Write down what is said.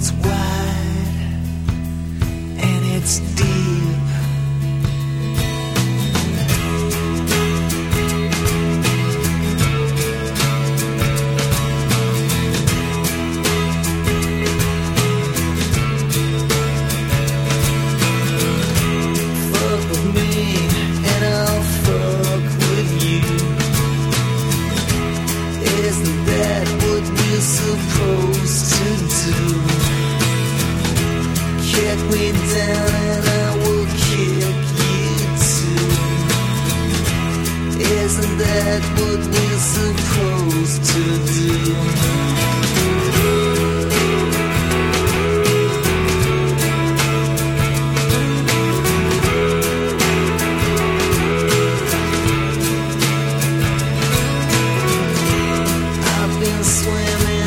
it's wide and it's deep. Fuck with me and I'll fuck with you. Isn't that what we're supposed to do? Kick me down and I will kick you too. Isn't that what we're supposed to do? I've been swimming